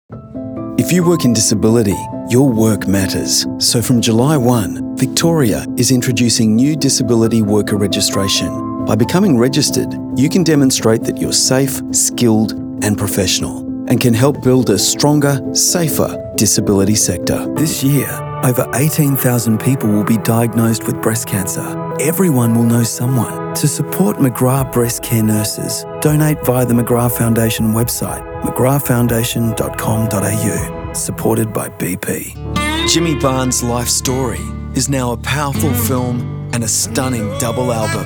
If you work in disability, your work matters. So from July 1, Victoria is introducing new disability worker registration. By becoming registered, you can demonstrate that you're safe, skilled and professional, and can help build a stronger, safer disability sector. This year, over 18,000 people will be diagnosed with breast cancer. Everyone will know someone. To support McGrath Breast Care Nurses, donate via the McGrath Foundation website, mcgrathfoundation.com.au, supported by BP. Jimmy Barnes' life story is now a powerful film and a stunning double album.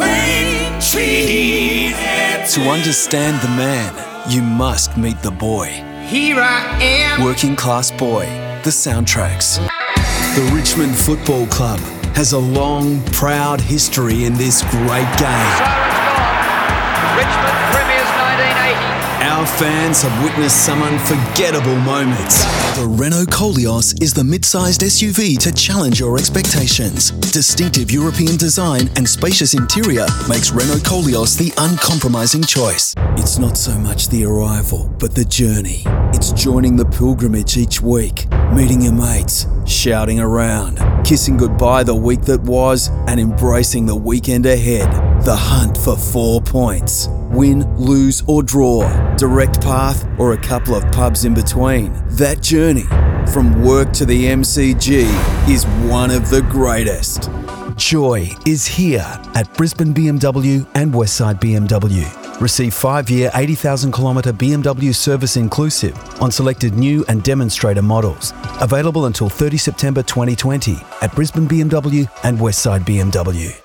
To understand the man, you must meet the boy. Here I am. Working Class Boy, the soundtracks. The Richmond Football Club has a long, proud history in this great game. Richmond Premiers 1980. Our fans have witnessed some unforgettable moments. The Renault Koleos is the mid-sized SUV to challenge your expectations. Distinctive European design and spacious interior makes Renault Koleos the uncompromising choice. It's not so much the arrival, but the journey. It's joining the pilgrimage each week, meeting your mates, shouting around, kissing goodbye the week that was, and embracing the weekend ahead. The hunt for 4 points. Win, lose or draw, direct path or a couple of pubs in between. That journey, from work to the MCG, is one of the greatest. Joy is here at Brisbane BMW and Westside BMW. Receive 5-year 80,000-kilometre BMW service inclusive on selected new and demonstrator models. Available until 30 September 2020 at Brisbane BMW and Westside BMW.